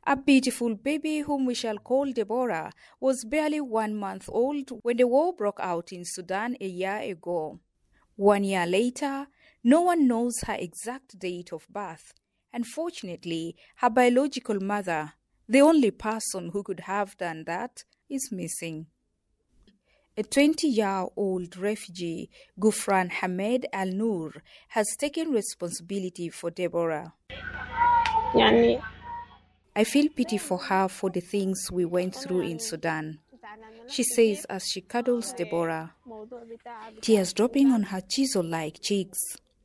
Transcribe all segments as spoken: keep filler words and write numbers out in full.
A beautiful baby whom we shall call Deborah was barely one month old when the war broke out in Sudan a year ago. One year later, no one knows her exact date of birth. Unfortunately, her biological mother, the only person who could have done that, is missing. A twenty-year-old refugee, Gufran Hamed Al-Nur, has taken responsibility for Deborah. يعني I feel pity for her for the things we went through in Sudan. She says as she cuddles Deborah, tears dropping on her chisel-like cheeks.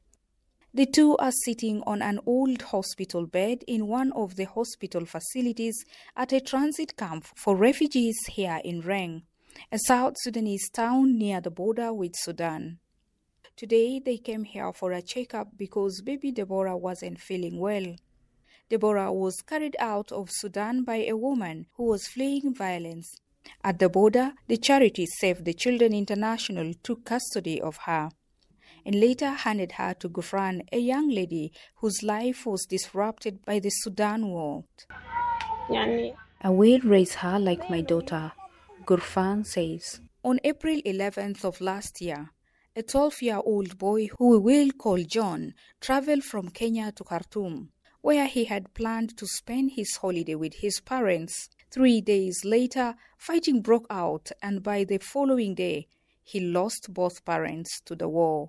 The two are sitting on an old hospital bed in one of the hospital facilities at a transit camp for refugees here in Reng, a South Sudanese town near the border with Sudan. Today they came here for a checkup because baby Deborah wasn't feeling well. Deborah was carried out of Sudan by a woman who was fleeing violence. At the border, the charity Save the Children International took custody of her and later handed her to Gufran, a young lady whose life was disrupted by the Sudan war. يعني I will raise her like my daughter, Gufran says. On April eleventh of last year, a twelve-year-old boy who we will call John traveled from Kenya to Khartoum, where he had planned to spend his holiday with his parents. Three days later, fighting broke out, and by the following day, he lost both parents to the war.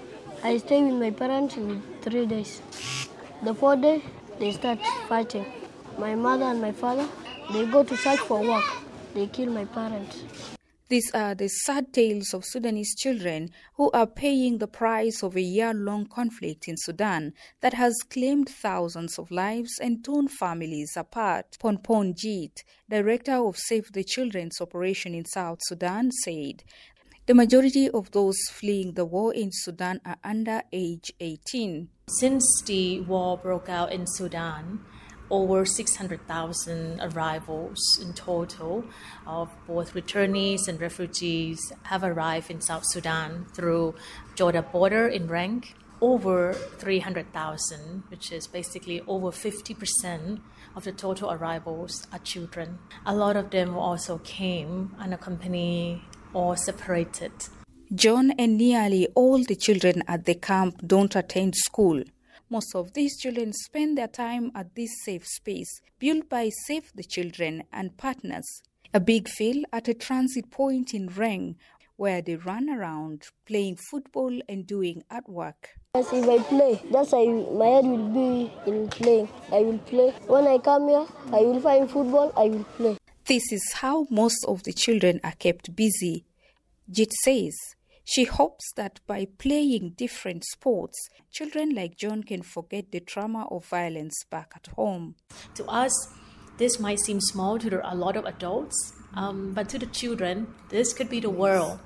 I stayed with my parents in three days. The fourth day, they start fighting. My mother and my father, they go to search for work. They kill my parents. These are the sad tales of Sudanese children who are paying the price of a year-long conflict in Sudan that has claimed thousands of lives and torn families apart. Ponpon Jeet, director of Save the Children's operation in South Sudan, said, the majority of those fleeing the war in Sudan are under age eighteen. Since the war broke out in Sudan, over six hundred thousand arrivals in total of both returnees and refugees have arrived in South Sudan through Jordan border in Reng. Over three hundred thousand, which is basically over fifty percent of the total arrivals, are children. A lot of them also came unaccompanied or separated. John and nearly all the children at the camp don't attend school. Most of these children spend their time at this safe space built by Save the Children and partners, a big field at a transit point in Reng where they run around playing football and doing artwork. Yes, if I play, that's why my head will be in playing. I will play. When I come here, I will find football, I will play. This is how most of the children are kept busy. Jit says she hopes that by playing different sports, children like John can forget the trauma of violence back at home. To us, this might seem small to a lot of adults, um, but to the children, this could be the world.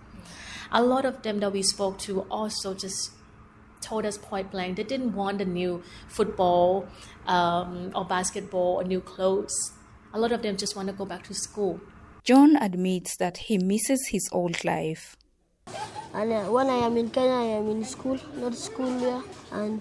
A lot of them that we spoke to also just told us point blank they didn't want a new football um, or basketball or new clothes. A lot of them just want to go back to school. John admits that he misses his old life. And uh, when I am in Kenya, I am in school, not school here, and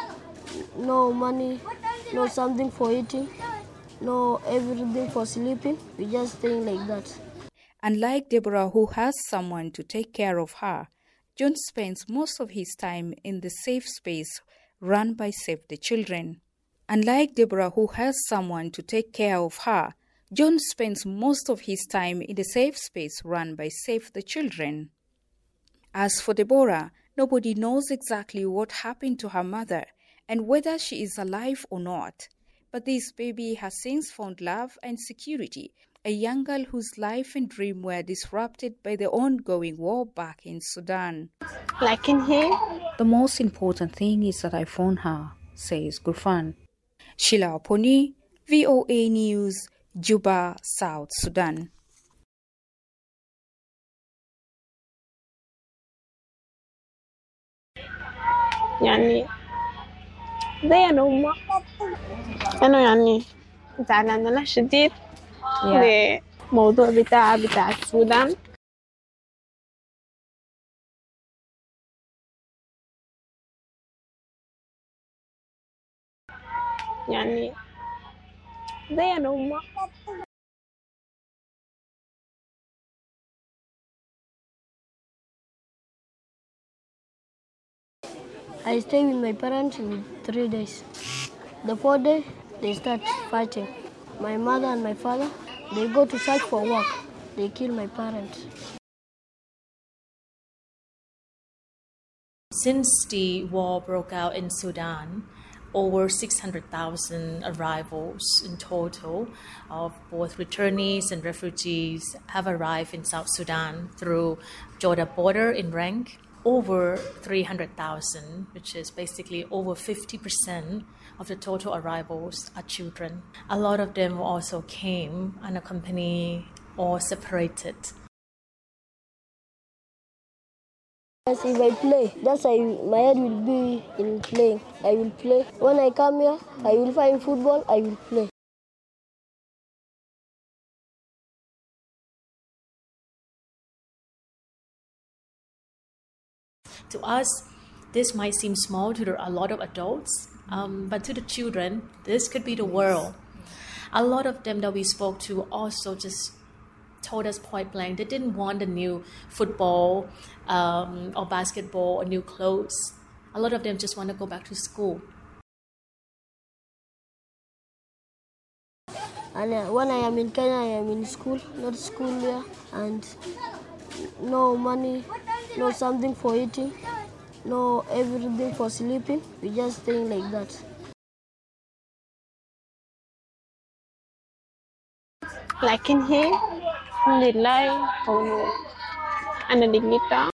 no money, no something for eating, no everything for sleeping. We just staying like that. Unlike Deborah, who has someone to take care of her, John spends most of his time in the safe space run by Save the Children. Unlike Deborah, who has someone to take care of her, John spends most of his time in the safe space run by Save the Children. As for Deborah, nobody knows exactly what happened to her mother and whether she is alive or not. But this baby has since found love and security, a young girl whose life and dream were disrupted by the ongoing war back in Sudan. like in here. The most important thing is that I found her, says Gufran. Sheila Oponi, V O A News, Juba, South Sudan. يعني زي أنا أمه أنا يعني زعلانة له شديد لموضوع بتاع بتاع السودان. يعني زي أنا وما. I stay with my parents in three days. The fourth day, they start fighting. My mother and my father, they go to search for work. They kill my parents. Since the war broke out in Sudan, over six hundred thousand arrivals in total of both returnees and refugees have arrived in South Sudan through Jordan border in Rank. Over three hundred thousand, which is basically over fifty percent of the total arrivals, are children. A lot of them also came unaccompanied or separated. Yes, if I play, that's why my head will be in playing. I will play. When I come here, I will find football, I will play. To us, this might seem small to a lot of adults, um, but to the children, this could be the world. A lot of them that we spoke to also just told us point blank they didn't want a new football um, or basketball or new clothes. A lot of them just want to go back to school. And uh, when I am in Kenya, I am in school, not school here, and no money, no something for eating, no everything for sleeping. We just staying like that. لكن هي الحمد لله كونه أنا لقيتها